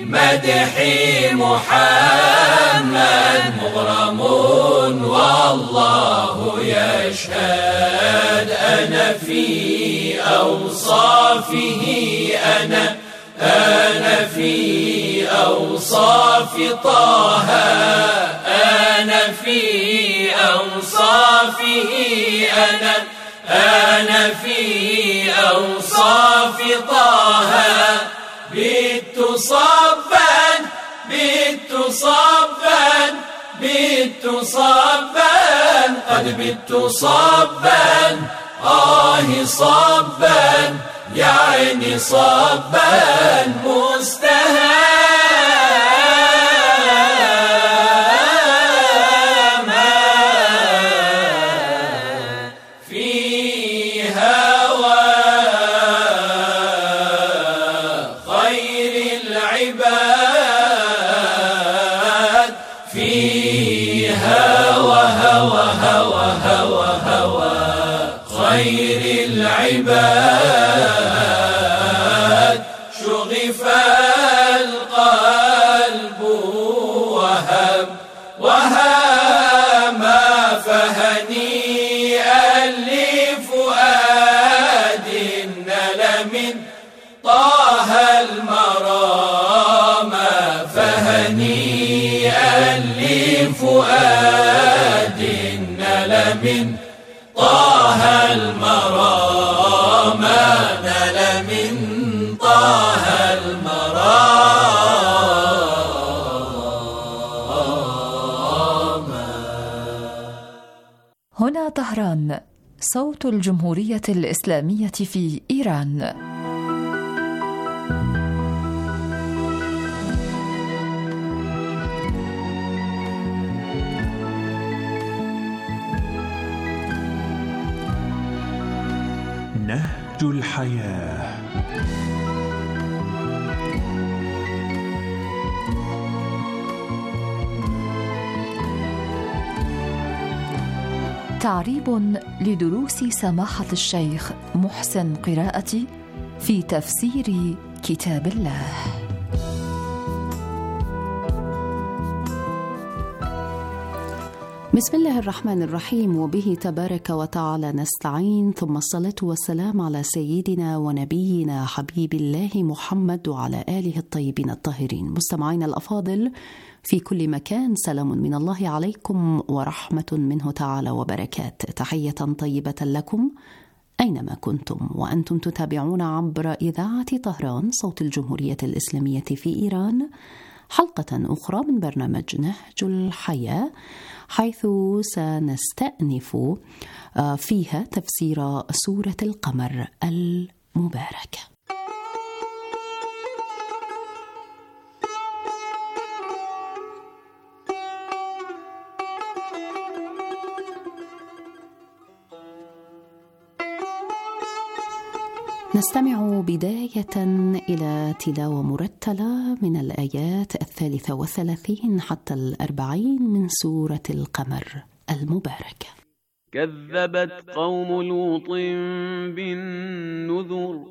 مدح محمد مغرم والله يشهد. أنا في أوصافه أنا في أوصاف طه، أنا في أوصافه أنا في أوصاف طه. بت صبا قد بت صبا صبا يعني صبا مستهاما في هوى خير العباد، في هوى خير العباد. شغف القلب وهما فهنيئا لفؤاد نل من طه المرام، فهنيئا لفؤاد نل من طه المرام، نل من طه المرام. هنا طهران، صوت الجمهورية الإسلامية في إيران. نهج الحياة. تعريب لدروس سماحة الشيخ محسن قراءتي في تفسير كتاب الله. بسم الله الرحمن الرحيم، وبه تبارك وتعالى نستعين، ثم الصلاة والسلام على سيدنا ونبينا حبيب الله محمد وعلى آله الطيبين الطاهرين. مستمعين الأفاضل في كل مكان، سلام من الله عليكم ورحمة منه تعالى وبركات. تحية طيبة لكم أينما كنتم وأنتم تتابعون عبر إذاعة طهران صوت الجمهورية الإسلامية في إيران، حلقة أخرى من برنامج نهج الحياة، حيث سنستأنف فيها تفسير سورة القمر المباركة. نستمع بداية إلى تلاوة مرتلة من الآيات 33 حتى 40 من سورة القمر المباركة. كذبت قوم لوط بالنذر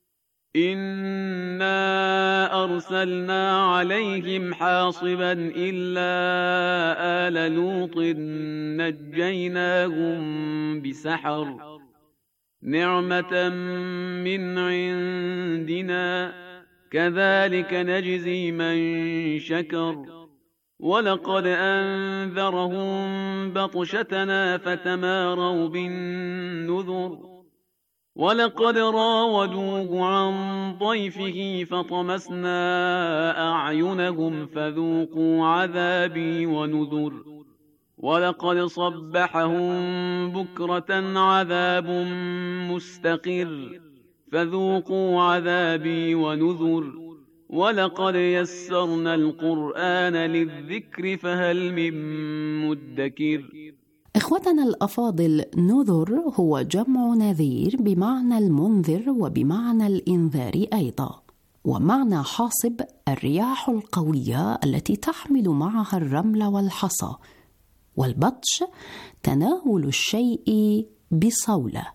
إنا أرسلنا عليهم حاصبا إلا آل لوط نجيناهم بسحر نعمة من عندنا كذلك نجزي من شكر ولقد أنذرهم بطشتنا فتماروا بالنذر ولقد راودوه عن ضيفه فطمسنا أعينهم فذوقوا عذابي ونذر ولقد صبحهم بكرة عذاب مستقر فذوقوا عذابي ونذر ولقد يسرنا القرآن للذكر فهل من مدكر. إخوتنا الأفاضل، نذر هو جمع نذير بمعنى المنذر وبمعنى الإنذار أيضا، ومعنى حاصب الرياح القوية التي تحمل معها الرمل والحصى، والبطش تناول الشيء بصولة،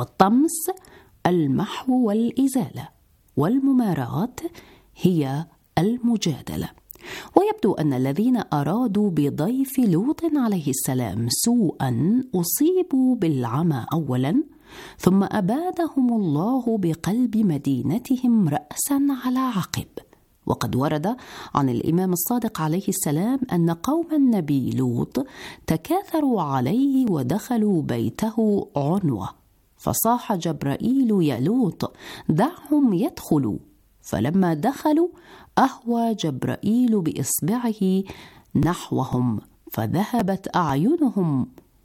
والطمس المحو والإزالة، والمماراة هي المجادلة. ويبدو أن الذين أرادوا بضيف لوط عليه السلام سوءا أصيبوا بالعمى أولا، ثم أبادهم الله بقلب مدينتهم رأسا على عقب. وقد ورد عن الإمام الصادق عليه السلام أن قوم النبي لوط تكاثروا عليه ودخلوا بيته عنوة، فصاح جبرائيل يا لوط دعهم يدخلوا، فلما دخلوا أهوى جبرائيل بإصبعه نحوهم فذهبت أعينهم،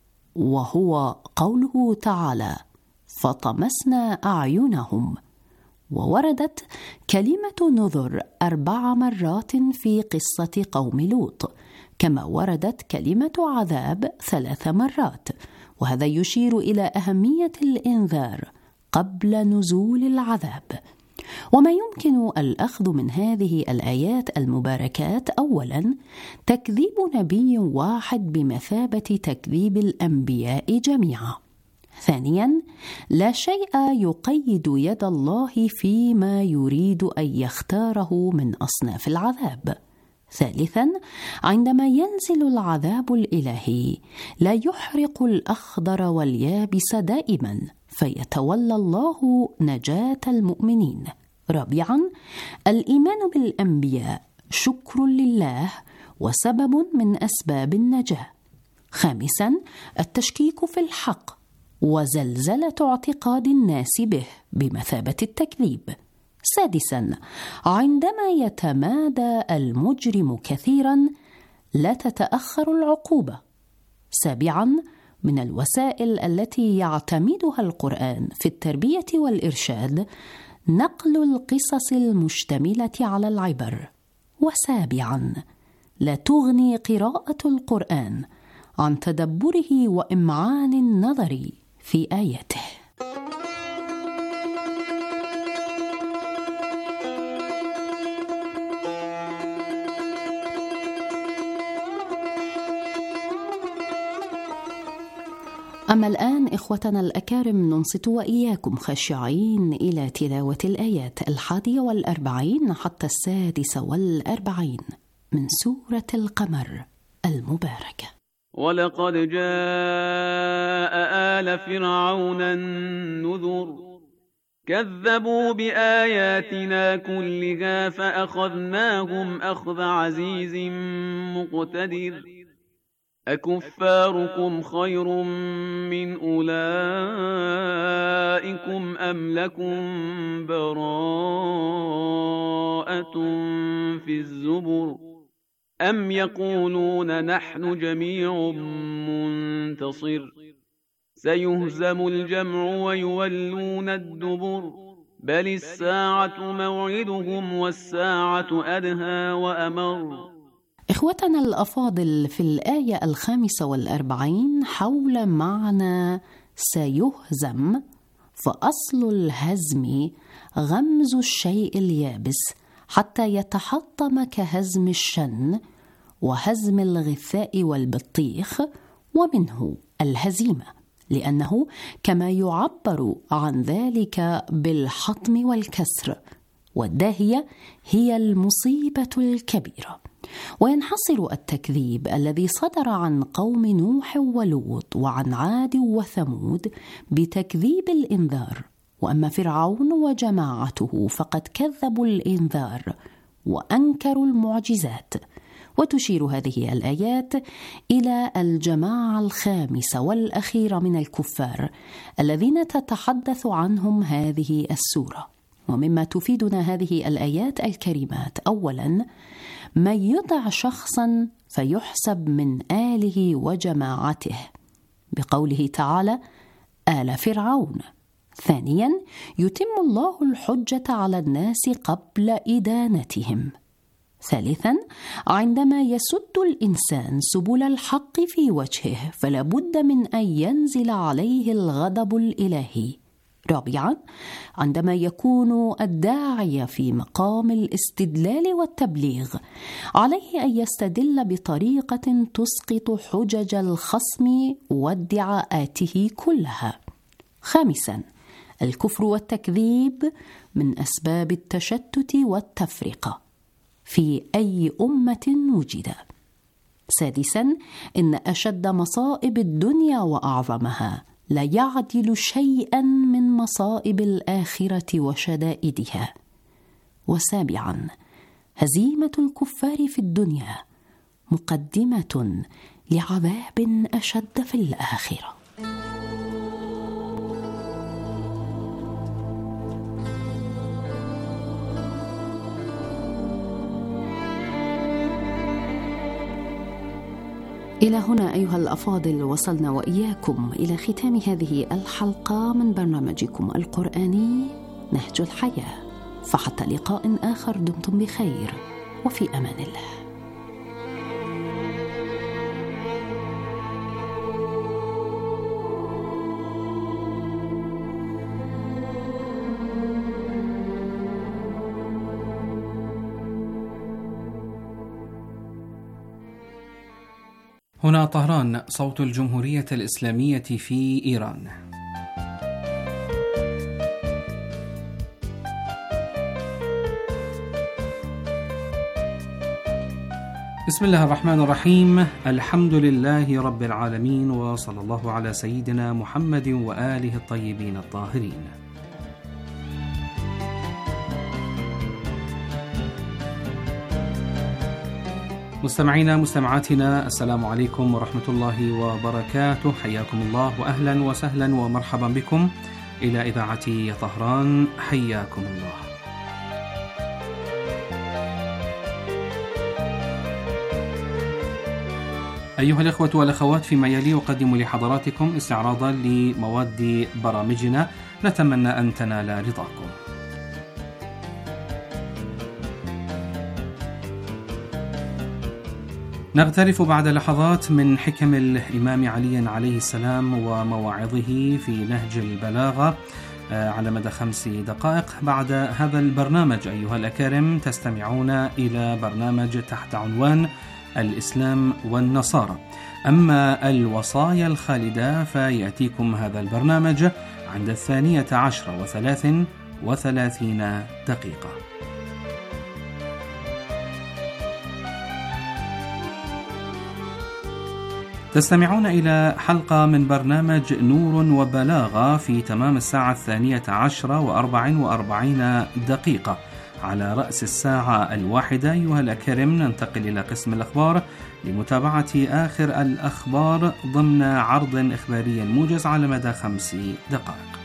وهو قوله تعالى فطمسنا أعينهم. ووردت كلمة نذر 4 مرات في قصة قوم لوط، كما وردت كلمة عذاب 3 مرات، وهذا يشير إلى أهمية الإنذار قبل نزول العذاب. وما يمكن الأخذ من هذه الآيات المباركات: أولاً، تكذيب نبي واحد بمثابة تكذيب الأنبياء جميعا. ثانياً، لا شيء يقيد يد الله فيما يريد أن يختاره من أصناف العذاب. ثالثاً، عندما ينزل العذاب الإلهي لا يحرق الأخضر واليابس دائماً، فيتولى الله نجاة المؤمنين. رابعاً، الإيمان بالأنبياء شكر لله وسبب من أسباب النجاة. خامساً، التشكيك في الحق وزلزلة اعتقاد الناس به بمثابة التكذيب. سادساً، عندما يتمادى المجرم كثيراً لا تتأخر العقوبة. سابعاً، من الوسائل التي يعتمدها القرآن في التربية والإرشاد نقل القصص المشتملة على العبر. وسابعاً، لا تغني قراءة القرآن عن تدبره وإمعان النظر في آياته. أما الآن إخوتنا الأكارم ننصت وإياكم خاشعين إلى تلاوة الآيات 41 حتى 46 من سورة القمر المباركة. ولقد جاء آل فرعون النذر كذبوا بآياتنا كلها فأخذناهم أخذ عزيز مقتدر أكفاركم خير من أولئكم أم لكم براءة في الزبر أم يقولون نحن جميع منتصر سيهزم الجمع ويولون الدبر بل الساعة موعدهم والساعة أدهى وأمر. إخوتنا الأفاضل، في الآية 45 حول معنى سيهزم، فأصل الهزم غمز الشيء اليابس حتى يتحطم كهزم الشن وهزم الغثاء والبطيخ، ومنه الهزيمة، لأنه كما يعبر عن ذلك بالحطم والكسر، والداهية هي المصيبة الكبيرة. وينحصر التكذيب الذي صدر عن قوم نوح ولوط وعن عاد وثمود بتكذيب الإنذار، وأما فرعون وجماعته فقد كذبوا الإنذار وأنكروا المعجزات. وتشير هذه الآيات إلى الجماعة الخامسة والأخيرة من الكفار الذين تتحدث عنهم هذه السورة. ومما تفيدنا هذه الآيات الكريمات: أولاً، ما يضع شخصاً فيحسب من آله وجماعته بقوله تعالى آل فرعون. ثانياً، يتم الله الحجة على الناس قبل إدانتهم. ثالثاً، عندما يسد الإنسان سبل الحق في وجهه فلا بد من أن ينزل عليه الغضب الإلهي. رابعاً، عندما يكون الداعي في مقام الاستدلال والتبليغ عليه أن يستدل بطريقة تسقط حجج الخصم وادعاءاته كلها. خامساً، الكفر والتكذيب من أسباب التشتت والتفرقة. في أي أمة وجد. سادسا، إن أشد مصائب الدنيا وأعظمها لا يعدل شيئا من مصائب الآخرة وشدائدها. وسابعا، هزيمة الكفار في الدنيا مقدمة لعذاب أشد في الآخرة. إلى هنا أيها الأفاضل وصلنا وإياكم إلى ختام هذه الحلقة من برنامجكم القرآني نهج الحياة. فحتى لقاء آخر، دمتم بخير وفي أمان الله. هنا طهران، صوت الجمهورية الإسلامية في إيران. بسم الله الرحمن الرحيم. الحمد لله رب العالمين، وصلى الله على سيدنا محمد وآله الطيبين الطاهرين. مستمعينا مستمعاتنا، السلام عليكم ورحمة الله وبركاته. حياكم الله وأهلا وسهلا ومرحبا بكم إلى إذاعة طهران. حياكم الله. أيها الإخوة والأخوات، فيما يلي أقدم لحضراتكم استعراضا لمواد برامجنا، نتمنى أن تنال رضاكم. نغترف بعد لحظات من حكم الإمام علي عليه السلام ومواعظه في نهج البلاغة على مدى 5 دقائق. بعد هذا البرنامج أيها الأكارم تستمعون إلى برنامج تحت عنوان الإسلام والنصارى. أما الوصايا الخالدة فيأتيكم هذا البرنامج عند 12:33 دقيقة. تستمعون إلى حلقة من برنامج نور وبلاغة في تمام الساعة 12:44 دقيقة. على رأس الساعة 1 أيها الأكارم ننتقل إلى قسم الأخبار لمتابعة آخر الأخبار ضمن عرض إخباري موجز على مدى 5 دقائق.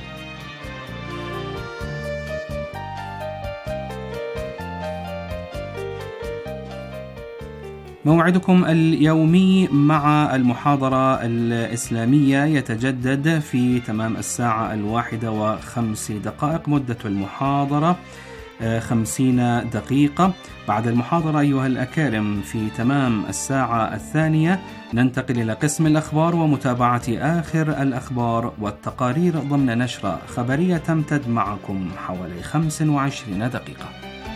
موعدكم اليومي مع المحاضرة الإسلامية يتجدد في تمام الساعة 1:05. مدة المحاضرة 50 دقيقة. بعد المحاضرة أيها الأكارم في تمام الساعة 2 ننتقل إلى قسم الأخبار ومتابعة آخر الأخبار والتقارير ضمن نشرة خبرية تمتد معكم حوالي 25 دقيقة.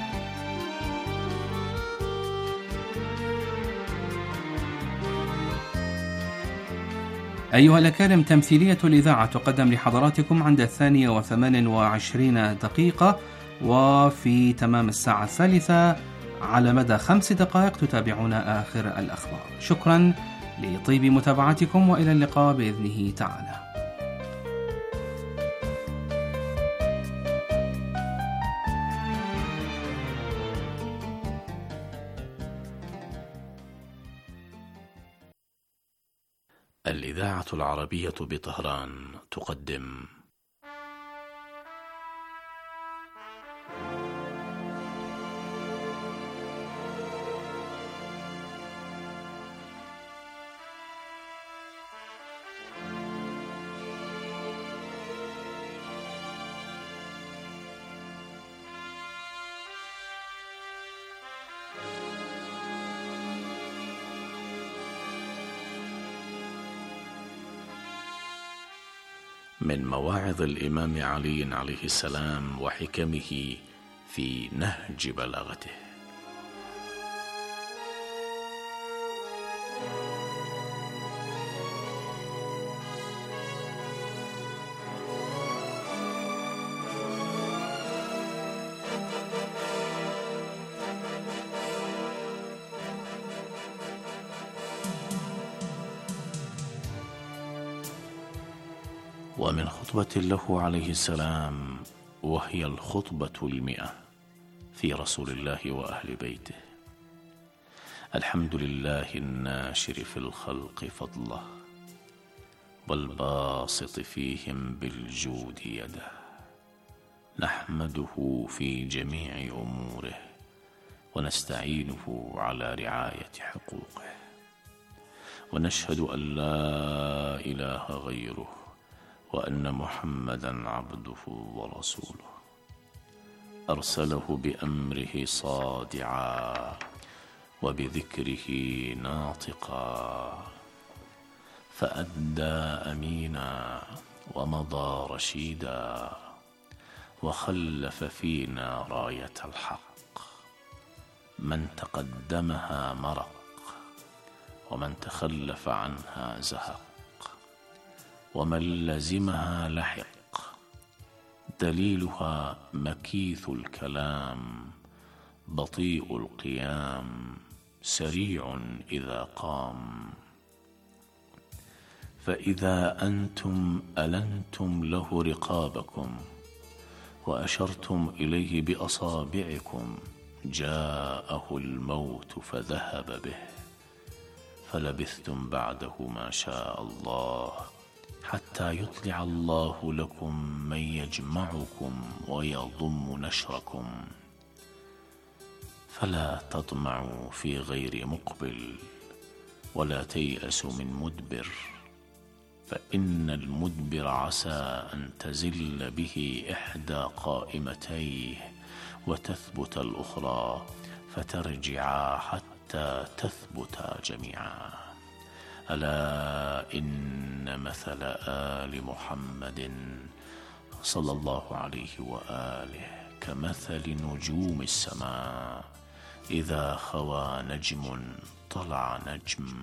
أيها الأكارم، تمثيلية الإذاعة تقدم لحضراتكم عند 2:28 دقيقة، وفي تمام الساعة 3 على مدى 5 دقائق تتابعون آخر الأخبار. شكرا لطيب متابعتكم، وإلى اللقاء بإذنه تعالى. الإذاعة العربية بطهران تقدم من مواعظ الإمام علي عليه السلام وحكمه في نهج بلاغته. ومن خطبة له عليه السلام، وهي الخطبة 100 في رسول الله وأهل بيته: الحمد لله الناشر في الخلق فضله، والباسط فيهم بالجود يده، نحمده في جميع أموره، ونستعينه على رعاية حقوقه، ونشهد أن لا إله غيره، وأن محمدا عبده ورسوله، أرسله بأمره صادعا، وبذكره ناطقا، فأدى أمينا، ومضى رشيدا، وخلف فينا راية الحق، من تقدمها مرق، ومن تخلف عنها زهق، ومن لزمها لحق، دليلها مكيث الكلام، بطيء القيام، سريع إذا قام، فإذا أنتم ألنتم له رقابكم وأشرتم إليه بأصابعكم، جاءه الموت فذهب به، فلبثتم بعده ما شاء الله، حتى يطلع الله لكم من يجمعكم ويضم نشركم، فلا تطمعوا في غير مقبل، ولا تيأسوا من مدبر، فإن المدبر عسى أن تزل به إحدى قائمتيه وتثبت الأخرى، فترجعا حتى تثبتا جميعا. ألا إن مثل آل محمد صلى الله عليه وآله كمثل نجوم السماء، إذا خوى نجم طلع نجم،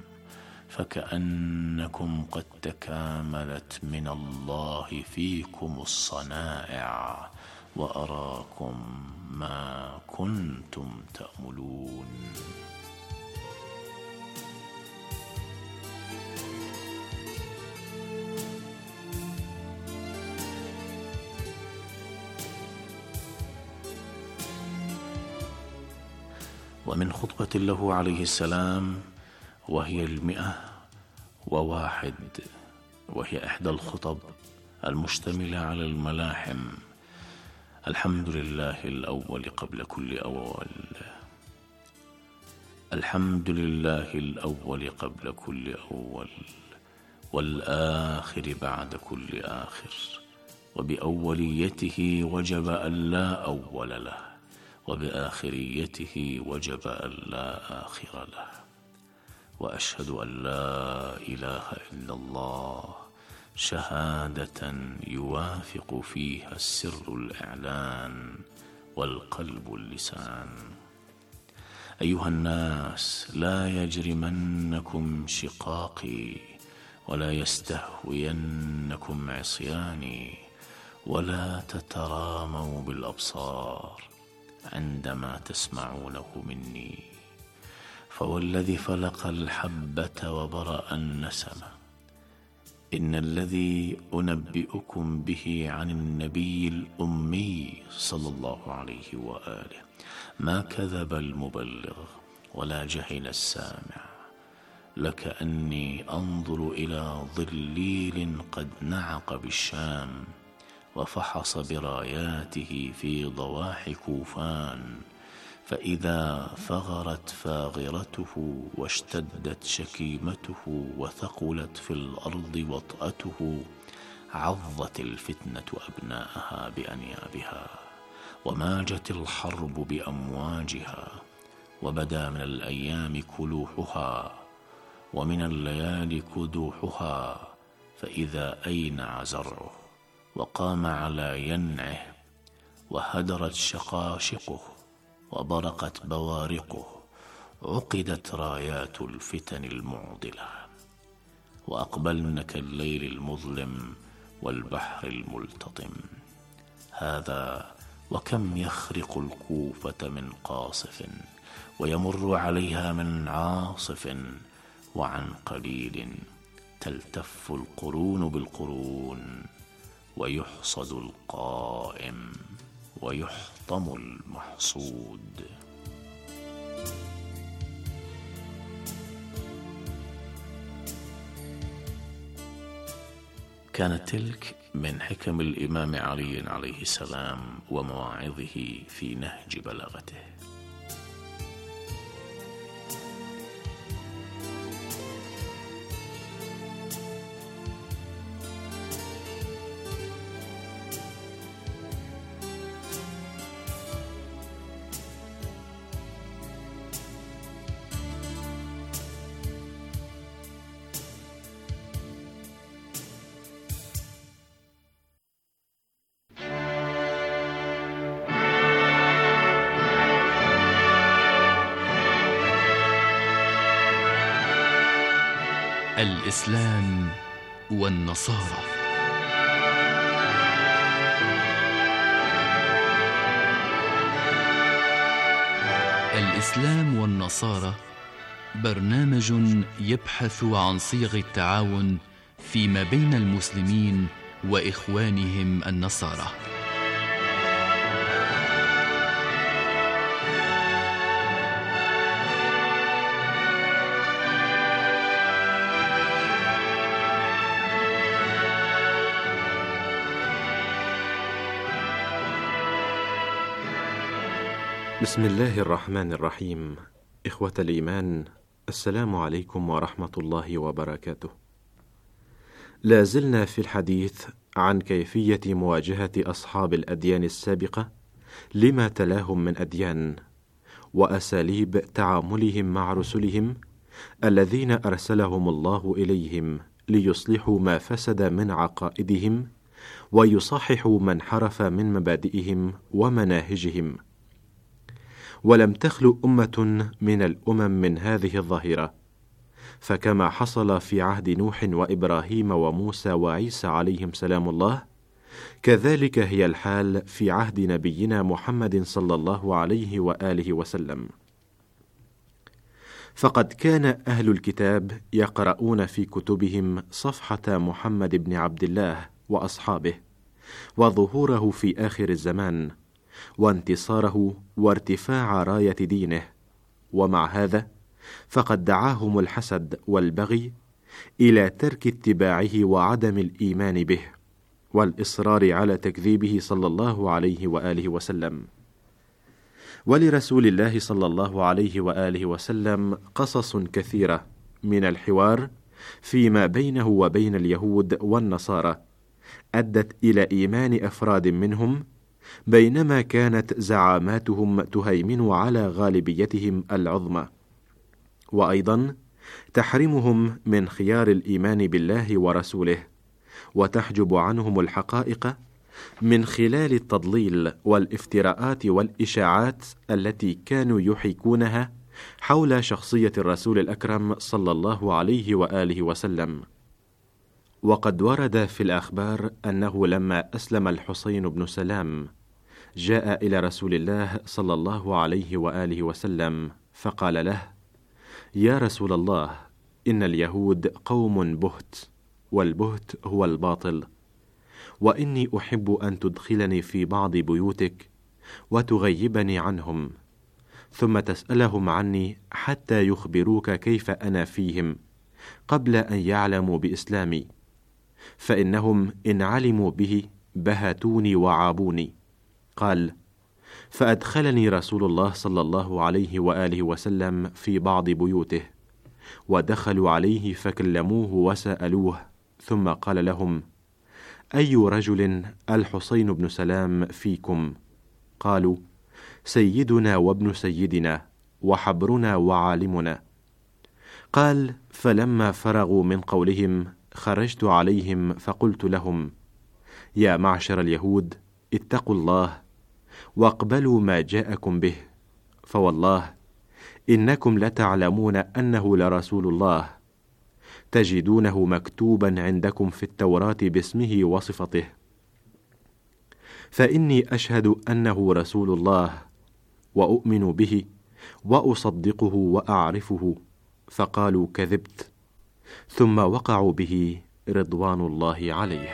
فكأنكم قد تكاملت من الله فيكم الصنائع، وأراكم ما كنتم تأملون. ومن خطبة له عليه السلام، وهي 101، وهي إحدى الخطب المشتملة على الملاحم: الحمد لله الأول قبل كل أول، الحمد لله الأول قبل كل أول، والآخر بعد كل آخر، وبأوليته وجب أن لا أول له، وبآخريته وجب أن لا آخر له، وأشهد أن لا إله إلا الله شهادة يوافق فيها السر الإعلان والقلب اللسان. أيها الناس، لا يجرمنكم شقاقي، ولا يستهوينكم عصياني، ولا تتراموا بالأبصار عندما تسمعونه مني، فوالذي فلق الحبة وبرأ النسمة، إن الذي أنبئكم به عن النبي الأمي صلى الله عليه وآله ما كذب المبلغ ولا جهل السامع، لكأني أنظر إلى ظليل قد نعق بالشام، وفحص براياته في ضواحي كوفان، فإذا ثغرت فاغرته واشتدت شكيمته وثقلت في الأرض وطأته، عضت الفتنة أبناءها بأنيابها، وماجت الحرب بأمواجها، وبدا من الأيام كلوحها، ومن الليالي كدوحها، فإذا أينع زرعه وقام على ينعه، وهدرت شقاشقه وبرقت بوارقه، عقدت رايات الفتن المعضلة، وأقبلن كالليل المظلم والبحر الملتطم. هذا وكم يخرق الكوفة من قاصف، ويمر عليها من عاصف، وعن قليل تلتف القرون بالقرون، ويحصد القائم ويحطم المحصود. كانت تلك من حكم الإمام علي عليه السلام ومواعظه في نهج بلاغته. الإسلام والنصارى. الإسلام والنصارى برنامج يبحث عن صيغ التعاون فيما بين المسلمين وإخوانهم النصارى. بسم الله الرحمن الرحيم. إخوة الإيمان، السلام عليكم ورحمة الله وبركاته. لا زلنا في الحديث عن كيفية مواجهة أصحاب الأديان السابقة لما تلاهم من أديان، وأساليب تعاملهم مع رسلهم الذين أرسلهم الله إليهم ليصلحوا ما فسد من عقائدهم ويصححوا ما انحرف من مبادئهم ومناهجهم. ولم تخلو أمة من الأمم من هذه الظاهرة، فكما حصل في عهد نوح وإبراهيم وموسى وعيسى عليهم سلام الله، كذلك هي الحال في عهد نبينا محمد صلى الله عليه وآله وسلم. فقد كان أهل الكتاب يقرؤون في كتبهم صفحة محمد بن عبد الله وأصحابه، وظهوره في آخر الزمان، وانتصاره وارتفاع راية دينه، ومع هذا فقد دعاهم الحسد والبغي إلى ترك اتباعه وعدم الإيمان به، والإصرار على تكذيبه صلى الله عليه وآله وسلم. ولرسول الله صلى الله عليه وآله وسلم قصص كثيرة من الحوار فيما بينه وبين اليهود والنصارى أدت إلى إيمان أفراد منهم، بينما كانت زعاماتهم تهيمن على غالبيتهم العظمى، وأيضا تحرمهم من خيار الإيمان بالله ورسوله، وتحجب عنهم الحقائق من خلال التضليل والافتراءات والإشاعات التي كانوا يحيكونها حول شخصية الرسول الأكرم صلى الله عليه وآله وسلم. وقد ورد في الأخبار أنه لما أسلم الحسين بن سلام جاء إلى رسول الله صلى الله عليه وآله وسلم فقال له: يا رسول الله، إن اليهود قوم بهت، والبهت هو الباطل، وإني أحب أن تدخلني في بعض بيوتك وتغيبني عنهم، ثم تسألهم عني حتى يخبروك كيف أنا فيهم قبل أن يعلموا بإسلامي، فإنهم إن علموا به بهتوني وعابوني. قال: فأدخلني رسول الله صلى الله عليه وآله وسلم في بعض بيوته، ودخلوا عليه فكلموه وسألوه، ثم قال لهم: أي رجل الحسين بن سلام فيكم؟ قالوا: سيدنا وابن سيدنا وحبرنا وعالمنا. قال: فلما فرغوا من قولهم خرجت عليهم فقلت لهم: يا معشر اليهود، اتقوا الله واقبلوا ما جاءكم به، فوالله إنكم لتعلمون أنه لرسول الله، تجدونه مكتوبا عندكم في التوراة باسمه وصفته، فإني أشهد أنه رسول الله وأؤمن به وأصدقه وأعرفه. فقالوا: كذبت، ثم وقعوا به رضوان الله عليه.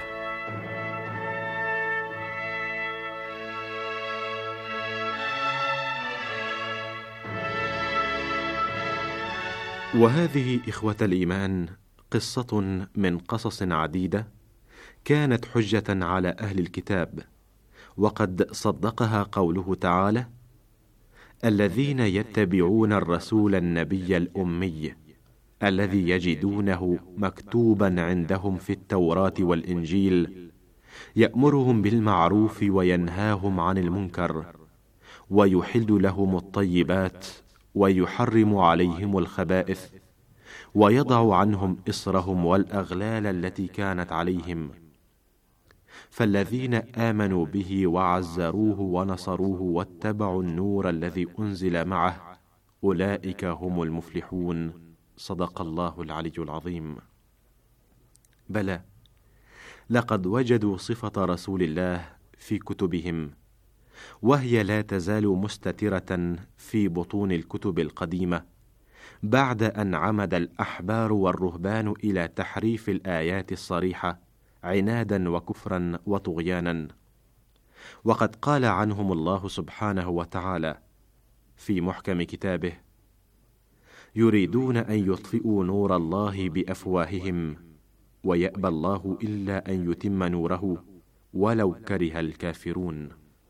وهذه إخوة الإيمان قصة من قصص عديدة كانت حجة على أهل الكتاب، وقد صدقها قوله تعالى: الذين يتبعون الرسول النبي الأمي الذي يجدونه مكتوبا عندهم في التوراة والإنجيل يأمرهم بالمعروف وينهاهم عن المنكر ويحل لهم الطيبات ويحرم عليهم الخبائث ويضع عنهم إصرهم والأغلال التي كانت عليهم، فالذين آمنوا به وعزروه ونصروه واتبعوا النور الذي أنزل معه أولئك هم المفلحون. صدق الله العلي العظيم. بلى، لقد وجدوا صفة رسول الله في كتبهم، وهي لا تزال مستترة في بطون الكتب القديمة، بعد أن عمد الأحبار والرهبان إلى تحريف الآيات الصريحة عنادا وكفرا وطغيانا. وقد قال عنهم الله سبحانه وتعالى في محكم كتابه: يريدون أن يطفئوا نور الله بأفواههم ويأبى الله إلا أن يتم نوره ولو كره الكافرون.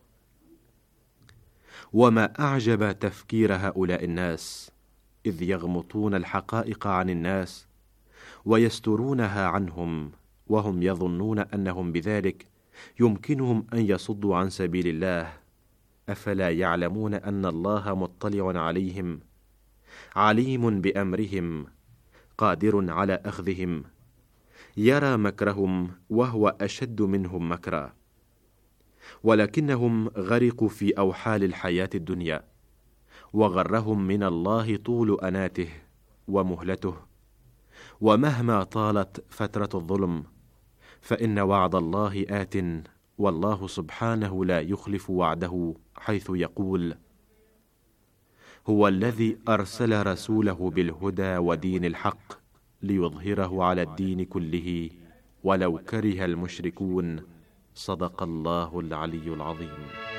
وما أعجب تفكير هؤلاء الناس، إذ يغمطون الحقائق عن الناس ويسترونها عنهم، وهم يظنون أنهم بذلك يمكنهم أن يصدوا عن سبيل الله. أفلا يعلمون أن الله مطلع عليهم، عليم بأمرهم، قادر على أخذهم، يرى مكرهم وهو أشد منهم مكرا، ولكنهم غرقوا في أوحال الحياة الدنيا، وغرهم من الله طول أناته ومهلته. ومهما طالت فترة الظلم فإن وعد الله آت، والله سبحانه لا يخلف وعده، حيث يقول: هو الذي أرسل رسوله بالهدى ودين الحق ليظهره على الدين كله ولو كره المشركون. صدق الله العلي العظيم.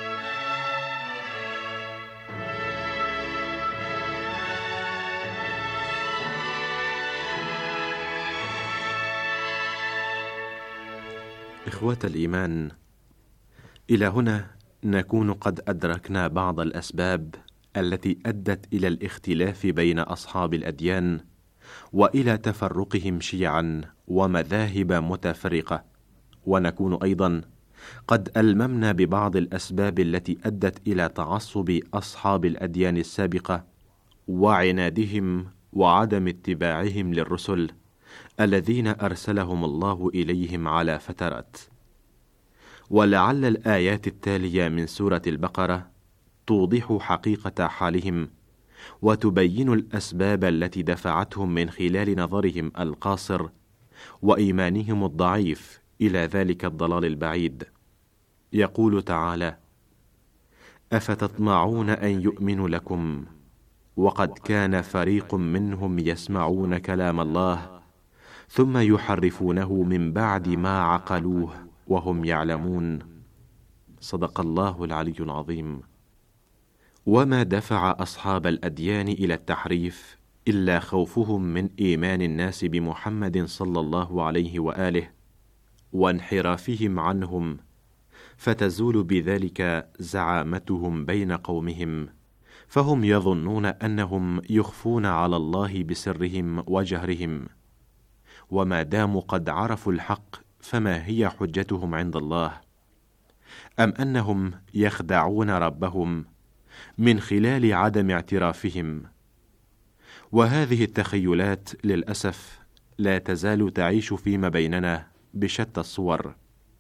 إخوة الإيمان، إلى هنا نكون قد أدركنا بعض الأسباب التي أدت إلى الاختلاف بين أصحاب الأديان وإلى تفرقهم شيعا ومذاهب متفرقة، ونكون أيضا قد ألممنا ببعض الأسباب التي أدت إلى تعصب أصحاب الأديان السابقة وعنادهم وعدم اتباعهم للرسل الذين أرسلهم الله إليهم على فترات. ولعل الآيات التالية من سورة البقرة توضح حقيقة حالهم وتبين الأسباب التي دفعتهم من خلال نظرهم القاصر وإيمانهم الضعيف إلى ذلك الضلال البعيد. يقول تعالى: أفتطمعون أن يؤمنوا لكم وقد كان فريق منهم يسمعون كلام الله ثم يحرفونه من بعد ما عقلوه وهم يعلمون. صدق الله العلي العظيم. وما دفع أصحاب الأديان إلى التحريف إلا خوفهم من إيمان الناس بمحمد صلى الله عليه وآله وانحرافهم عنهم، فتزول بذلك زعامتهم بين قومهم، فهم يظنون أنهم يخفون على الله بسرهم وجهرهم. وما داموا قد عرفوا الحق فما هي حجتهم عند الله؟ أم أنهم يخدعون ربهم من خلال عدم اعترافهم؟ وهذه التخيلات للأسف لا تزال تعيش فيما بيننا بشتى الصور،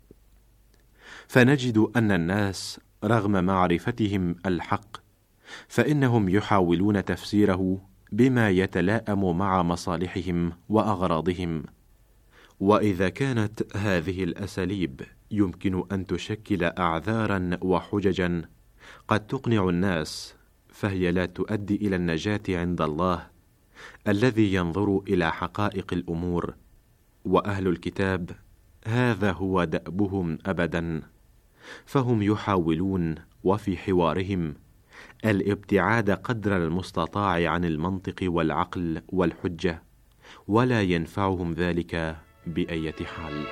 فنجد أن الناس رغم معرفتهم الحق فإنهم يحاولون تفسيره بما يتلائم مع مصالحهم وأغراضهم. وإذا كانت هذه الأساليب يمكن أن تشكل أعذارا وحججا قد تقنع الناس، فهي لا تؤدي إلى النجاة عند الله، الذي ينظر إلى حقائق الأمور، وأهل الكتاب هذا هو دأبهم أبدا، فهم يحاولون وفي حوارهم الابتعاد قدر المستطاع عن المنطق والعقل والحجة، ولا ينفعهم ذلك بأية حال.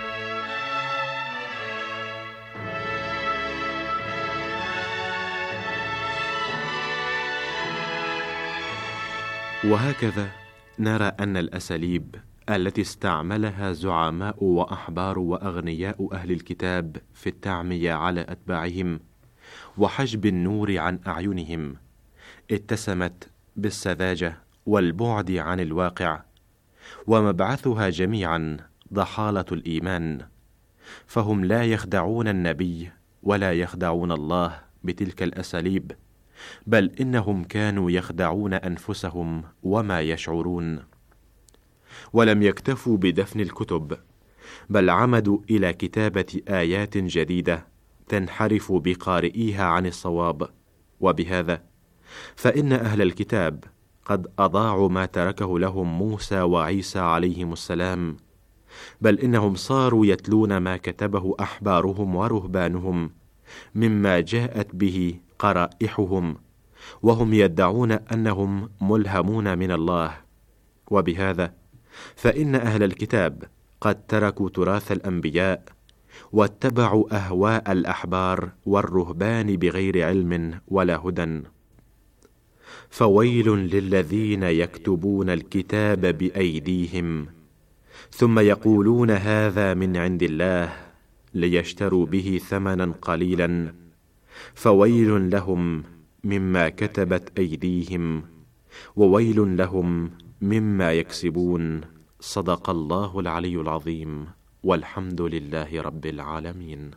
وهكذا نرى أن الأساليب التي استعملها زعماء وأحبار وأغنياء أهل الكتاب في التعمية على أتباعهم وحجب النور عن أعينهم اتسمت بالسذاجة والبعد عن الواقع، ومبعثها جميعا ضحالة الإيمان، فهم لا يخدعون النبي ولا يخدعون الله بتلك الأساليب، بل إنهم كانوا يخدعون أنفسهم وما يشعرون. ولم يكتفوا بدفن الكتب، بل عمدوا إلى كتابة آيات جديدة تنحرف بقارئيها عن الصواب، وبهذا فإن أهل الكتاب قد أضاعوا ما تركه لهم موسى وعيسى عليهم السلام، بل إنهم صاروا يتلون ما كتبه أحبارهم ورهبانهم مما جاءت به قرائحهم، وهم يدعون أنهم ملهمون من الله. وبهذا فإن أهل الكتاب قد تركوا تراث الأنبياء واتبعوا أهواء الأحبار والرهبان بغير علم ولا هدى. فويل للذين يكتبون الكتاب بأيديهم ثم يقولون هذا من عند الله ليشتروا به ثمنا قليلا، فويل لهم مما كتبت أيديهم وويل لهم مما يكسبون. صدق الله العلي العظيم، والحمد لله رب العالمين.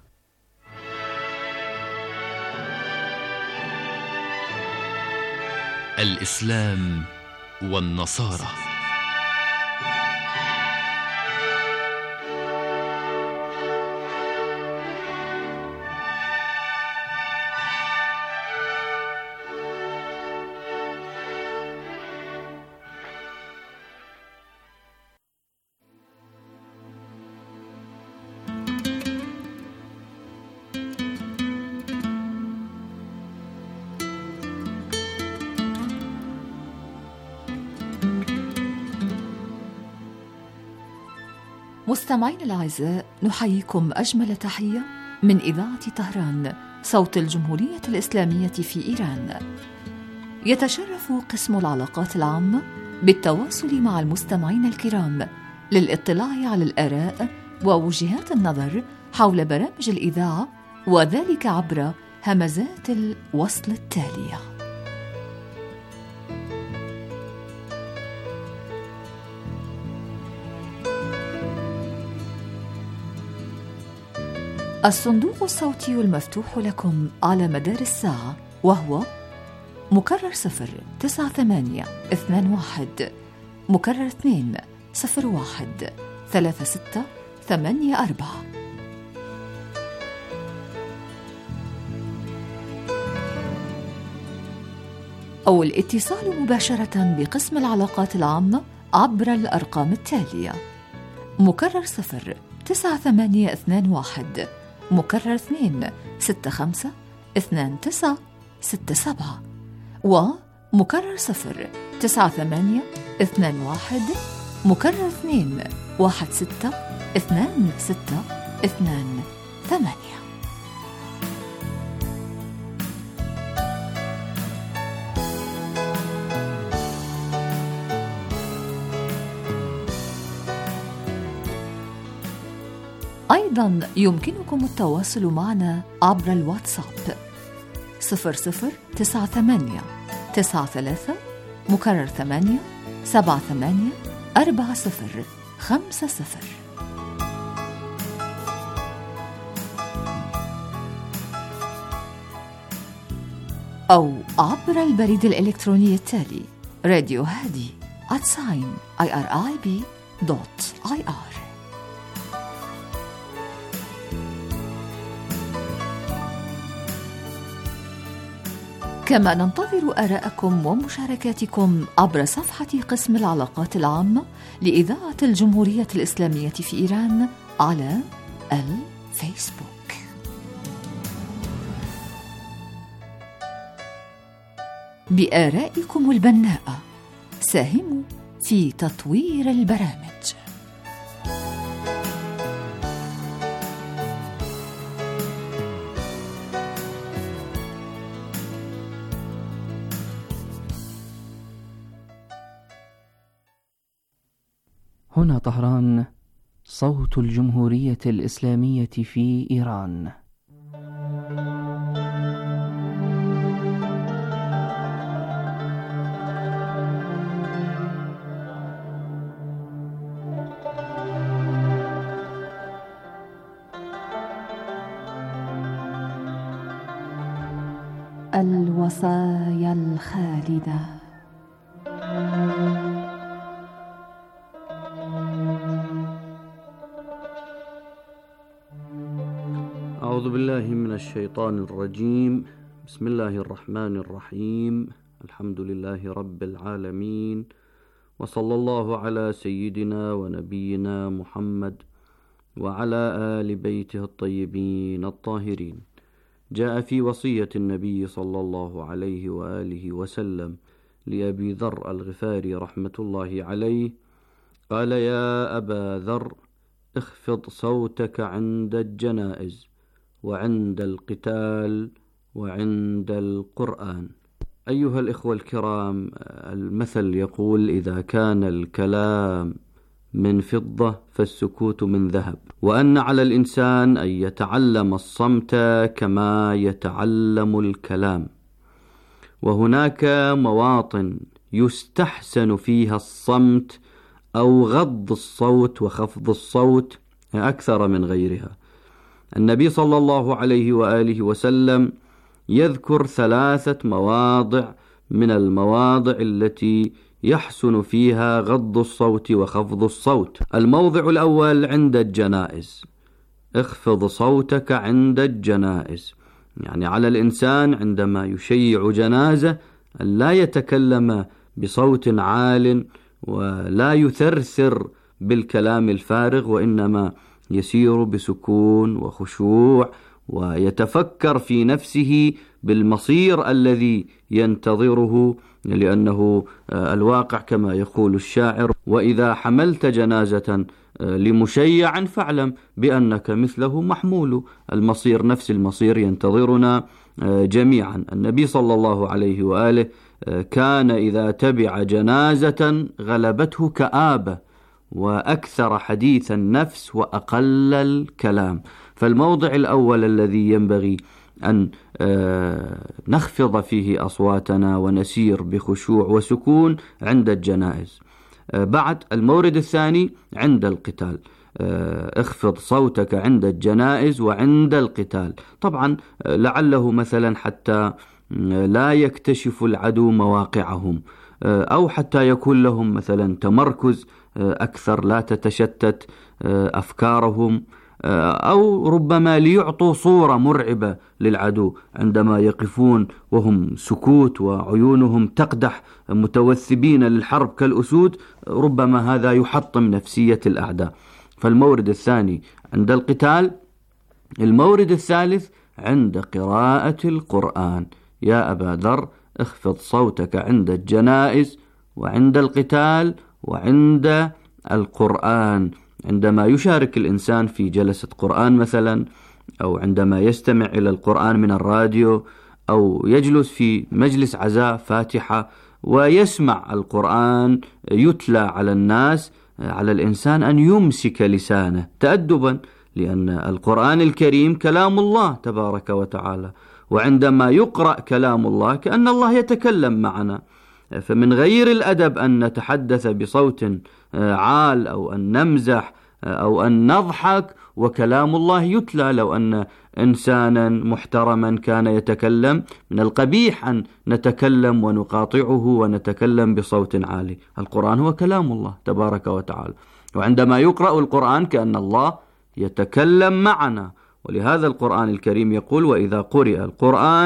الإسلام والنصارى. مستمعين الأعزاء، نحييكم أجمل تحية من إذاعة طهران صوت الجمهورية الإسلامية في إيران. يتشرف قسم العلاقات العامة بالتواصل مع المستمعين الكرام للاطلاع على الآراء ووجهات النظر حول برامج الإذاعة، وذلك عبر همزات الوصل التالية. الصندوق الصوتي المفتوح لكم على مدار الساعة، وهو مكرر 09821 مكرر 201 3684. أو الاتصال مباشرة بقسم العلاقات العامة عبر الأرقام التالية: مكرر 09821 مكرر 265 2967 ومكرر 09821 مكرر 216 2628. أيضا يمكنكم التواصل معنا عبر الواتساب 0098 93 مكرر 8 78 40 50 أو عبر البريد الإلكتروني التالي radiohadi@irib.ir. كما ننتظر آراءكم ومشاركاتكم عبر صفحة قسم العلاقات العامة لإذاعة الجمهورية الإسلامية في إيران على الفيسبوك. بآرائكم البناءة ساهموا في تطوير البرامج. هنا طهران، صوت الجمهورية الإسلامية في إيران. الوصايا الخالدة. أعوذ بالله من الشيطان الرجيم. بسم الله الرحمن الرحيم. الحمد لله رب العالمين، وصلى الله على سيدنا ونبينا محمد وعلى آل بيته الطيبين الطاهرين. جاء في وصية النبي صلى الله عليه وآله وسلم لأبي ذر الغفاري رحمة الله عليه، قال: يا أبا ذر، اخفض صوتك عند الجنائز وعند القتال وعند القرآن. أيها الإخوة الكرام، المثل يقول: إذا كان الكلام من فضة فالسكوت من ذهب، وأن على الإنسان أن يتعلم الصمت كما يتعلم الكلام. وهناك مواطن يستحسن فيها الصمت أو غض الصوت وخفض الصوت أكثر من غيرها. النبي صلى الله عليه وآله وسلم يذكر 3 مواضع من المواضع التي يحسن فيها غض الصوت وخفض الصوت. الموضع الأول عند الجنائز، اخفض صوتك عند الجنائز، يعني على الإنسان عندما يشيع جنازة أن لا يتكلم بصوت عال ولا يثرثر بالكلام الفارغ، وإنما يسير بسكون وخشوع ويتفكر في نفسه بالمصير الذي ينتظره، لأنه الواقع كما يقول الشاعر: وإذا حملت جنازة لمشيع فاعلم بأنك مثله محمول. المصير نفس المصير ينتظرنا جميعا. النبي صلى الله عليه وآله كان إذا تبع جنازة غلبته كآبة، وأكثر حديث النفس وأقل الكلام. فالموضع الأول الذي ينبغي أن نخفض فيه أصواتنا ونسير بخشوع وسكون عند الجنائز. بعد المورد الثاني عند القتال، اخفض صوتك عند الجنائز وعند القتال. طبعا لعله مثلا حتى لا يكتشف العدو مواقعهم، أو حتى يكون لهم مثلا تمركز أكثر، لا تتشتت أفكارهم، أو ربما ليعطوا صورة مرعبة للعدو عندما يقفون وهم سكوت وعيونهم تقدح متوثبين للحرب كالأسود، ربما هذا يحطم نفسية الأعداء. فالمورد الثاني عند القتال. المورد الثالث عند قراءة القرآن. يا أبا ذر، اخفض صوتك عند الجنائز وعند القتال وعند القرآن. عندما يشارك الإنسان في جلسة قرآن مثلا، أو عندما يستمع إلى القرآن من الراديو، أو يجلس في مجلس عزاء فاتحة ويسمع القرآن يتلى على الناس، على الإنسان أن يمسك لسانه تأدبا، لأن القرآن الكريم كلام الله تبارك وتعالى، وعندما يقرأ كلام الله كأن الله يتكلم معنا. فمن غير الأدب أن نتحدث بصوت عال، أو أن نمزح، أو أن نضحك وكلام الله يتلى. لو أن إنسانا محترما كان يتكلم، من القبيح أن نتكلم ونقاطعه ونتكلم بصوت عالي. القرآن هو كلام الله تبارك وتعالى، وعندما يقرأ القرآن كأن الله يتكلم معنا. ولهذا القرآن الكريم يقول: وإذا قرئ القرآن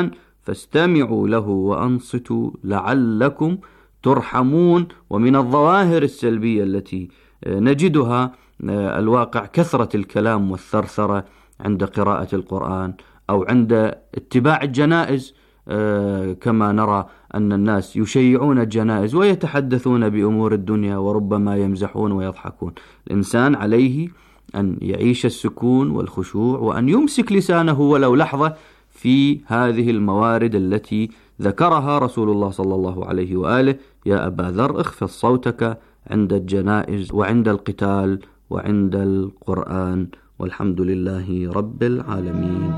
فاستمعوا له وأنصتوا لعلكم ترحمون. ومن الظواهر السلبية التي نجدها الواقع كثرة الكلام والثرثرة عند قراءة القرآن أو عند اتباع الجنائز، كما نرى أن الناس يشيعون الجنائز ويتحدثون بأمور الدنيا وربما يمزحون ويضحكون. الإنسان عليه أن يعيش السكون والخشوع وأن يمسك لسانه ولو لحظة في هذه الموارد التي ذكرها رسول الله صلى الله عليه وآله: يا أبا ذر اخفض صوتك عند الجنائز وعند القتال وعند القرآن، والحمد لله رب العالمين.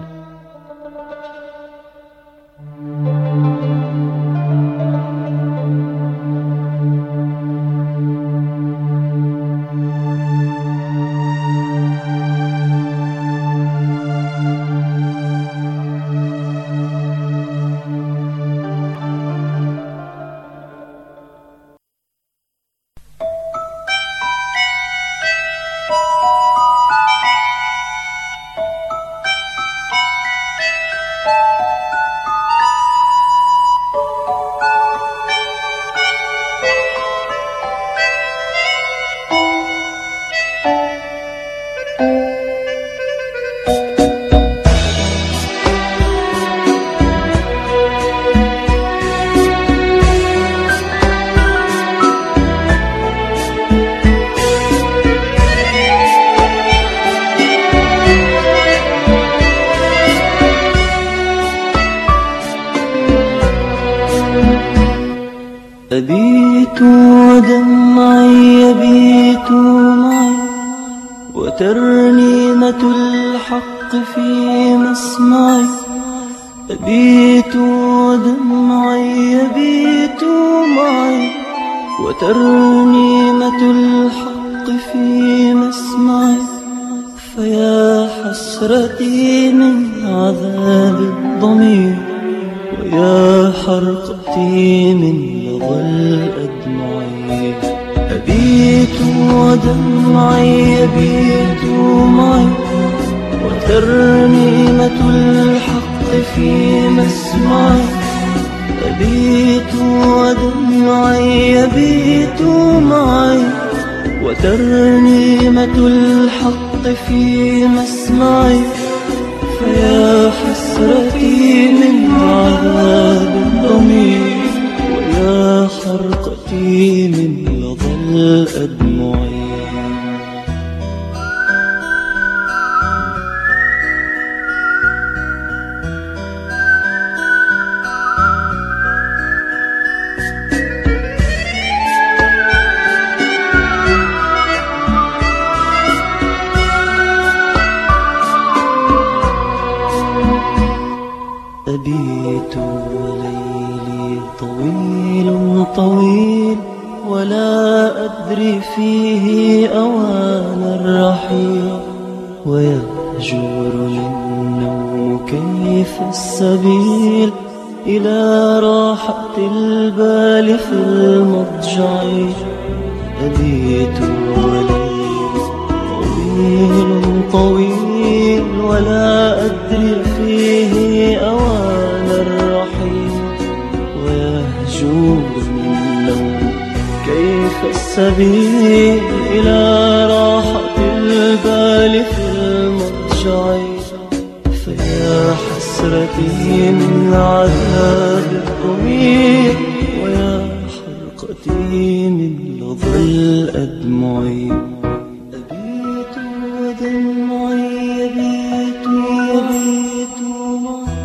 أبيت ودمعي يبيت معي وترنيمة الحق في مسمعي. أبيت ودمعي يبيت معي وترنيمة الحق في مسمعي. فيا حسرتي من عذاب الضمير ويا حرقتي من لظى الأدمع. أبيت ودمعي يبيت معي وترنيمة الحق في مسمعي. أبيت ودمعي يبيت معي وترنيمة الحق في مسمعي. فيا حسرتي من عذاب الضمير ويا حرقتي من لظى الأدمع. أبيت وليلي طويل طويل ولا أدري فيه أوان الرحيل. ويهجرني النوم كيف السبيل إلى راحة البال في المضجع. أبيت وليلي طويل طويل ولا أدري فيه أوان الرحيل. ويهجرني النوم كيف السبيل إلى راحة البال في المضجع. فيا حسرتي من عذاب الضمير ويا حرقتي من لظى الأدمع. أبيت ودمعي يبيت يبيت معي.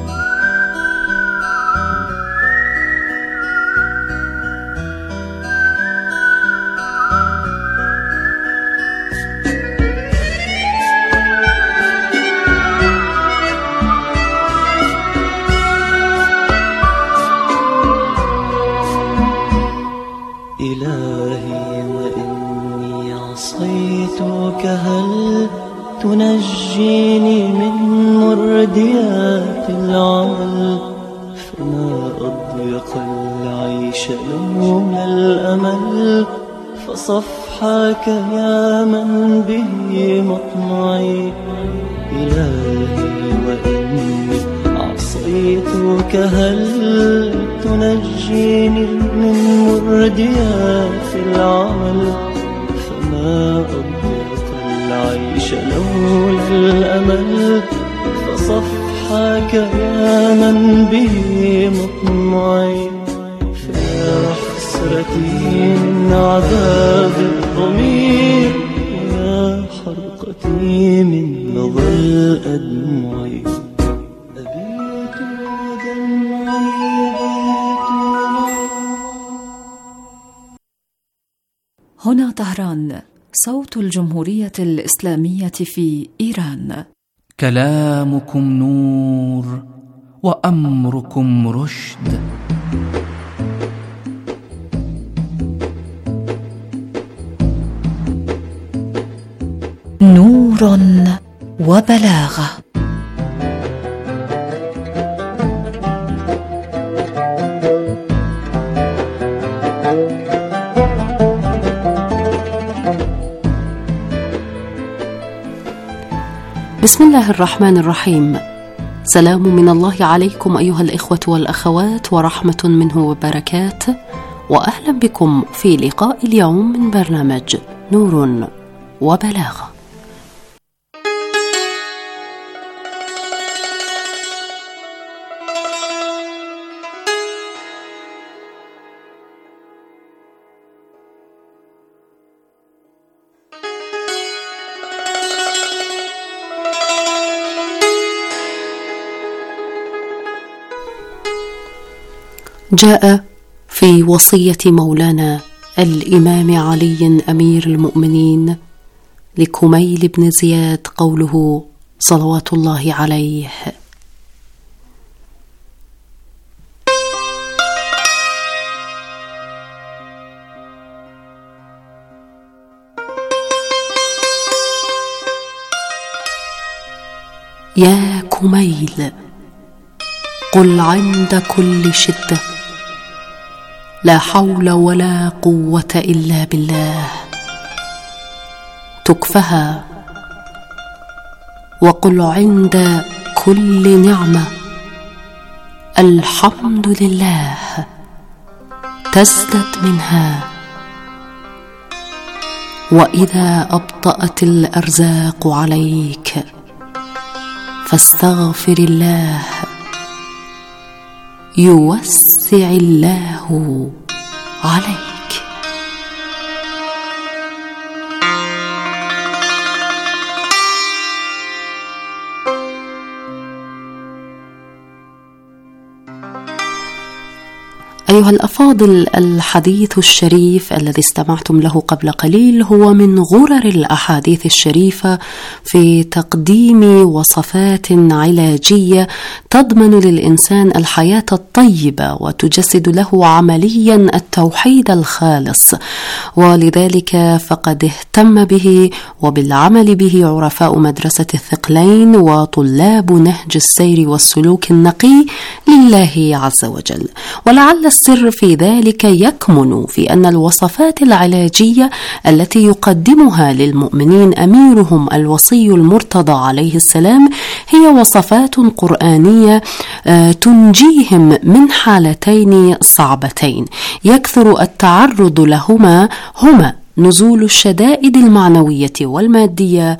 إلهي وإني عصيتك هل تنجيني من مرديات العمل؟ فما أضيق العيش لولا الأمل فصفحك يا من به مطمعي. إلهي وإني عصيتك عصيتك هل تنجيني من مرديات العمل؟ فما أضيق العيش لولا الأمل، فصفحك يا من به مطمعي. فيا حسرتي من عذاب الضمير، ويا حرقتي من نظر أدمعي. أبيت ودمعي هنا طهران، صوت الجمهورية الإسلامية في إيران. كلامكم نور وأمركم رشد. نور وبلاغة. بسم الله الرحمن الرحيم. سلام من الله عليكم أيها الإخوة والأخوات، ورحمة منه وبركاته، وأهلا بكم في لقاء اليوم من برنامج نور وبلاغة. جاء في وصية مولانا الإمام علي أمير المؤمنين لكميل بن زياد قوله صلوات الله عليه: يا كميل، قل عند كل شدة: لا حول ولا قوة إلا بالله. تكفها. وقل عند كل نعمة: الحمد لله. تزدد منها. وإذا أبطأت الأرزاق عليك فاستغفر الله، يوسع الله عليك. أيها الأفاضل، الحديث الشريف الذي استمعتم له قبل قليل هو من غرر الأحاديث الشريفة في تقديم وصفات علاجية تضمن للإنسان الحياة الطيبة وتجسد له عمليا التوحيد الخالص، ولذلك فقد اهتم به وبالعمل به عرفاء مدرسة الثقلين وطلاب نهج السير والسلوك النقي لله عز وجل. ولعل السر في ذلك يكمن في أن الوصفات العلاجية التي يقدمها للمؤمنين أميرهم الوصي المرتضى عليه السلام هي وصفات قرآنية تنجيهم من حالتين صعبتين يكثر التعرض لهما، هما نزول الشدائد المعنوية والمادية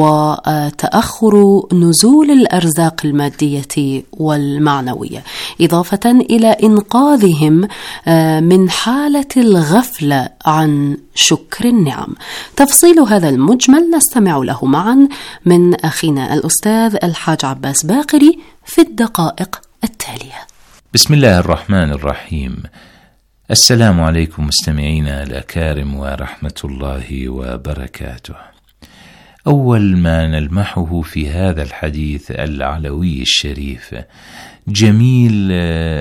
وتأخر نزول الأرزاق المادية والمعنوية، إضافة إلى إنقاذهم من حالة الغفلة عن شكر النعم. تفصيل هذا المجمل نستمع له معا من أخينا الأستاذ الحاج عباس باقري في الدقائق التالية. بسم الله الرحمن الرحيم. السلام عليكم مستمعينا الأكارم ورحمة الله وبركاته. أول ما نلمحه في هذا الحديث العلوي الشريف جميل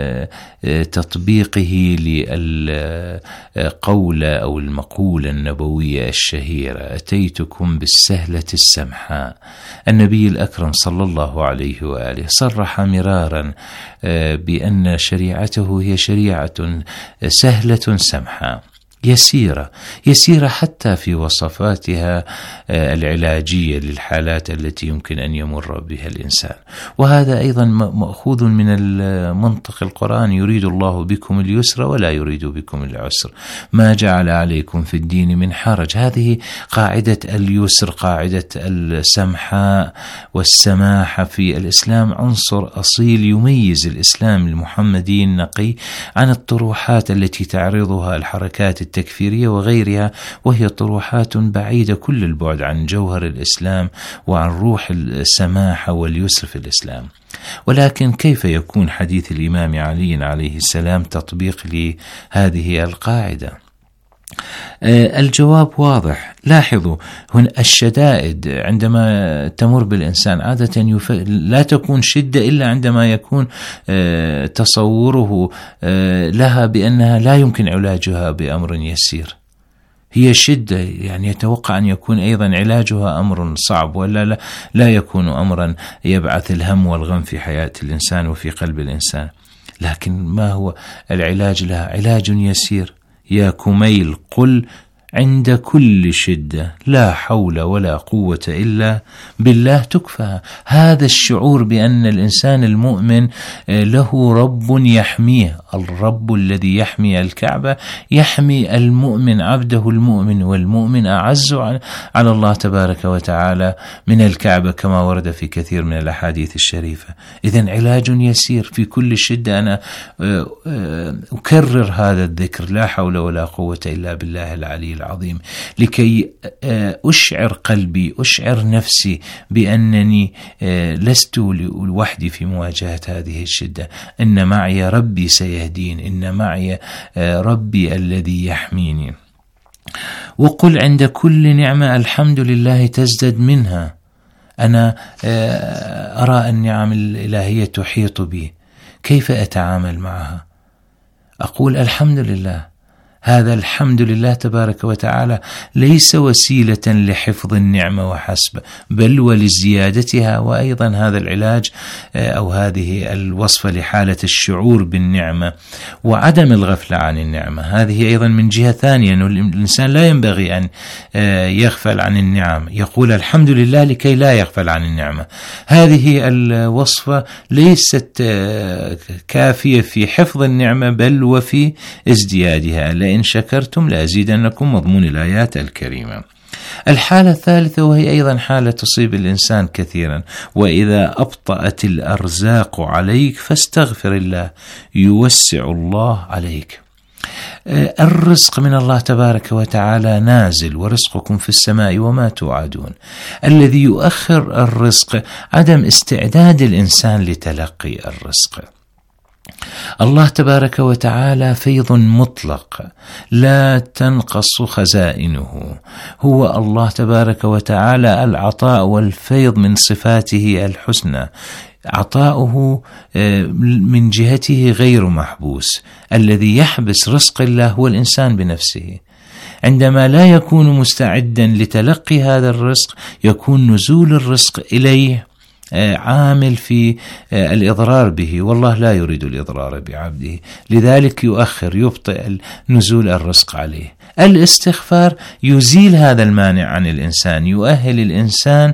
تطبيقه للقول أو المقولة النبوية الشهيرة: أتيتكم بالسهلة السمحاء. النبي الأكرم صلى الله عليه وآله صرح مرارا بأن شريعته هي شريعة سهلة سمحاء، يسيرة حتى في وصفاتها العلاجية للحالات التي يمكن أن يمر بها الإنسان. وهذا أيضا مأخوذ من المنطق القرآن: يريد الله بكم اليسر ولا يريد بكم العسر، ما جعل عليكم في الدين من حرج. هذه قاعدة اليسر، قاعدة السمحاء والسماحة في الإسلام عنصر أصيل يميز الإسلام المحمدي النقي عن الطروحات التي تعرضها الحركات التكفيرية وغيرها، وهي طروحات بعيدة كل البعد عن جوهر الإسلام وعن روح السماحة واليسر في الإسلام. ولكن كيف يكون حديث الإمام علي عليه السلام تطبيق لهذه القاعدة؟ الجواب واضح. لاحظوا هنا الشدائد عندما تمر بالإنسان عادة لا تكون شدة إلا عندما يكون تصوره لها بأنها لا يمكن علاجها بأمر يسير. هي شدة، يعني يتوقع أن يكون أيضا علاجها أمر صعب، ولا لا يكون أمرا يبعث الهم والغم في حياة الإنسان وفي قلب الإنسان. لكن ما هو العلاج لها؟ علاج يسير. يا كميل قل عند كل شدة لا حول ولا قوة إلا بالله تكفى. هذا الشعور بأن الإنسان المؤمن له رب يحميه، الرب الذي يحمي الكعبة يحمي المؤمن، عبده المؤمن، والمؤمن أعز على الله تبارك وتعالى من الكعبة كما ورد في كثير من الأحاديث الشريفة. إذن علاج يسير في كل شدة. أنا أكرر هذا الذكر: لا حول ولا قوة إلا بالله العلي العظيم، لكي أشعر قلبي، أشعر نفسي بأنني لست لوحدي في مواجهة هذه الشدة. إن معي ربي سيهدين، إن معي ربي الذي يحميني. وقل عند كل نعمة الحمد لله تزدد منها. أنا أرى النعم الإلهية تحيط بي، كيف أتعامل معها؟ أقول الحمد لله. هذا الحمد لله تبارك وتعالى ليس وسيلة لحفظ النعمة وحسب، بل ولزيادتها. وأيضا هذا العلاج أو هذه الوصفة لحالة الشعور بالنعمة وعدم الغفلة عن النعمة. هذه أيضا من جهة ثانية، أن الإنسان لا ينبغي أن يغفل عن النعم، يقول الحمد لله لكي لا يغفل عن النعمة. هذه الوصفة ليست كافية في حفظ النعمة بل وفي ازديادها. لئن شكرتم لأزيدنكم، مضمون الآيات الكريمة. الحالة الثالثة وهي أيضا حالة تصيب الإنسان كثيرا: وإذا أبطأت الأرزاق عليك فاستغفر الله يوسع الله عليك. الرزق من الله تبارك وتعالى نازل، ورزقكم في السماء وما توعدون. الذي يؤخر الرزق عدم استعداد الإنسان لتلقي الرزق. الله تبارك وتعالى فيض مطلق لا تنقص خزائنه. هو الله تبارك وتعالى العطاء والفيض من صفاته الحسنى. عطاؤه من جهته غير محبوس. الذي يحبس رزق الله هو الإنسان بنفسه. عندما لا يكون مستعدا لتلقي هذا الرزق يكون نزول الرزق إليه عامل في الإضرار به، والله لا يريد الإضرار بعبده، لذلك يؤخر، يبطئ نزول الرزق عليه. الاستغفار يزيل هذا المانع عن الإنسان، يؤهل الإنسان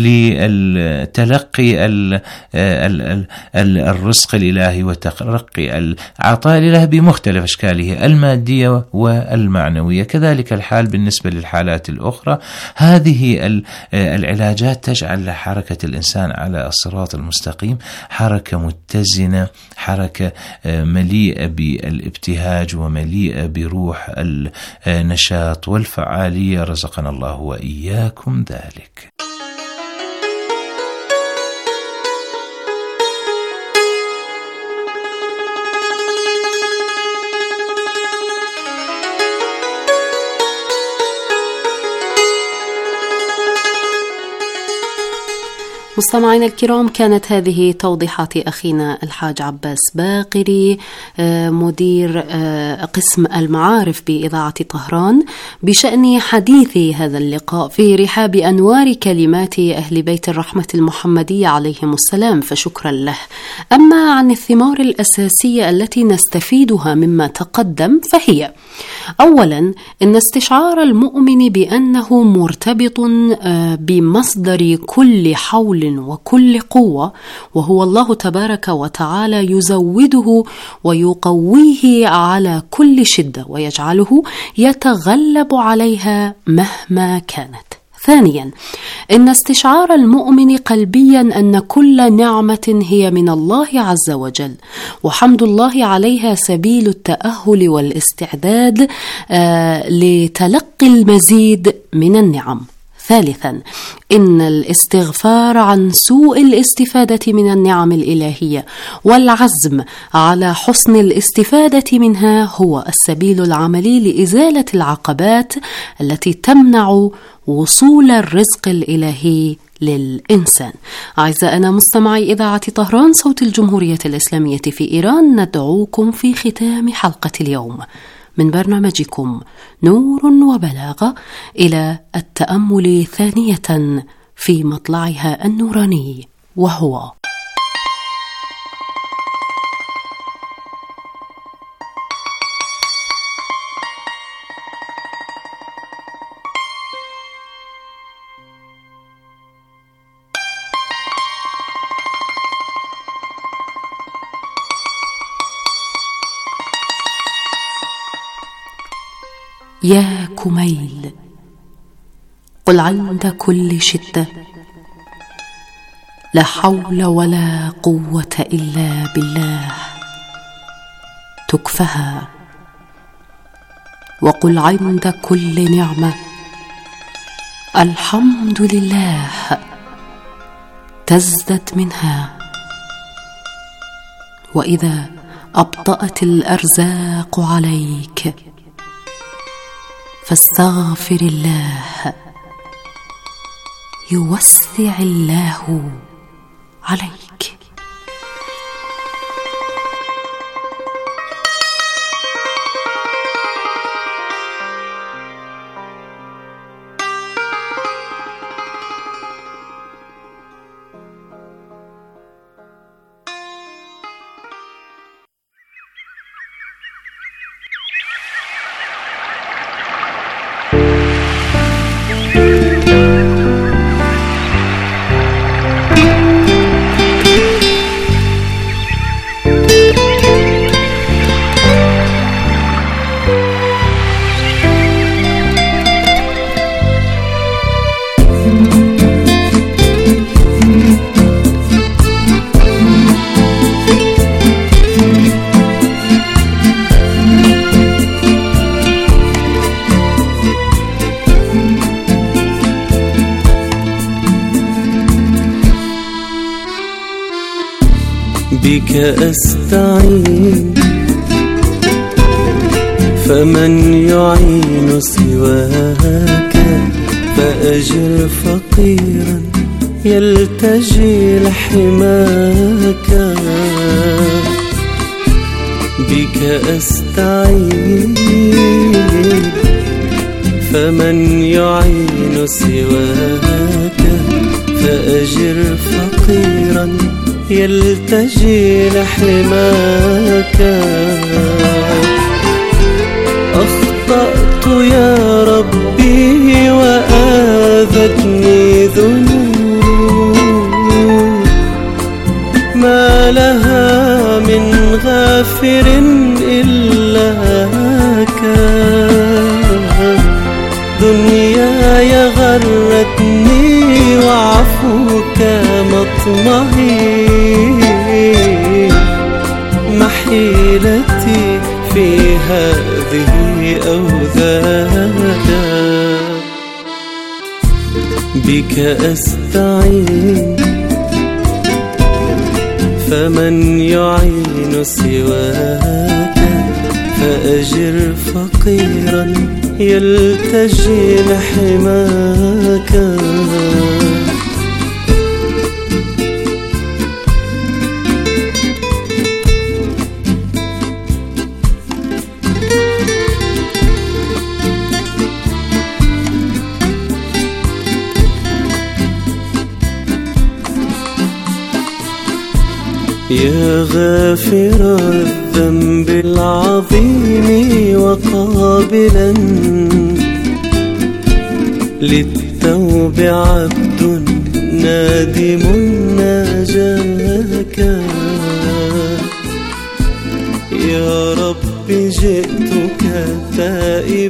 لتلقي الرزق الإلهي وتلقي العطاء الإلهي بمختلف أشكاله المادية والمعنوية. كذلك الحال بالنسبة للحالات الأخرى. هذه العلاجات تجعل حركة الإنسان على الصراط المستقيم حركة متزنة، حركة مليئة بالابتهاج ومليئة بروح النشاط والفعالية. رزقنا الله وإياكم ذلك. مستمعينا الكرام، كانت هذه توضيحات أخينا الحاج عباس باقري مدير قسم المعارف بإذاعة طهران بشأن حديث هذا اللقاء في رحاب أنوار كلمات أهل بيت الرحمة المحمدية عليهم السلام، فشكرا له. أما عن الثمار الأساسية التي نستفيدها مما تقدم فهي: أولا، إن استشعار المؤمن بأنه مرتبط بمصدر كل حول وكل قوة، وهو الله تبارك وتعالى، يزوده ويقويه على كل شدة ويجعله يتغلب عليها مهما كانت. ثانيا، إن استشعار المؤمن قلبيا أن كل نعمة هي من الله عز وجل، وحمد الله عليها سبيل التأهل والاستعداد لتلقي المزيد من النعم. ثالثا، إن الاستغفار عن سوء الاستفادة من النعم الإلهية والعزم على حسن الاستفادة منها هو السبيل العملي لإزالة العقبات التي تمنع وصول الرزق الإلهي للإنسان. أعزائنا مستمعي إذاعة طهران صوت الجمهورية الإسلامية في إيران، ندعوكم في ختام حلقة اليوم من برنامجكم نور وبلاغة إلى التأمل ثانية في مطلعها النوراني، وهو يا كميل، قل عند كل شدة لا حول ولا قوة إلا بالله تكفها، وقل عند كل نعمة الحمد لله تزدد منها، وإذا أبطأت الأرزاق عليك فاستغفر الله يوسع الله عليك. بك أستعين فمن يعين سواك، فأجر فقيرا يلتجي لحماك. بك أستعين فمن يعين سواك، فأجر فقيرا يلتجي لحماك. أخطأت يا ربي وآذتني ذنوب، ما لها من غافر إلاك. دنياي غرتني وعفوك مطمعي، محيلتي في هذه أوذاك. بك أستعين فمن يعين سواك، فأجر فقيرا يلتجي لحماك. يا غافر الذنب العظيم وقابلا للتوب عبد نادم ناجاك. يا رب جئتك تائبا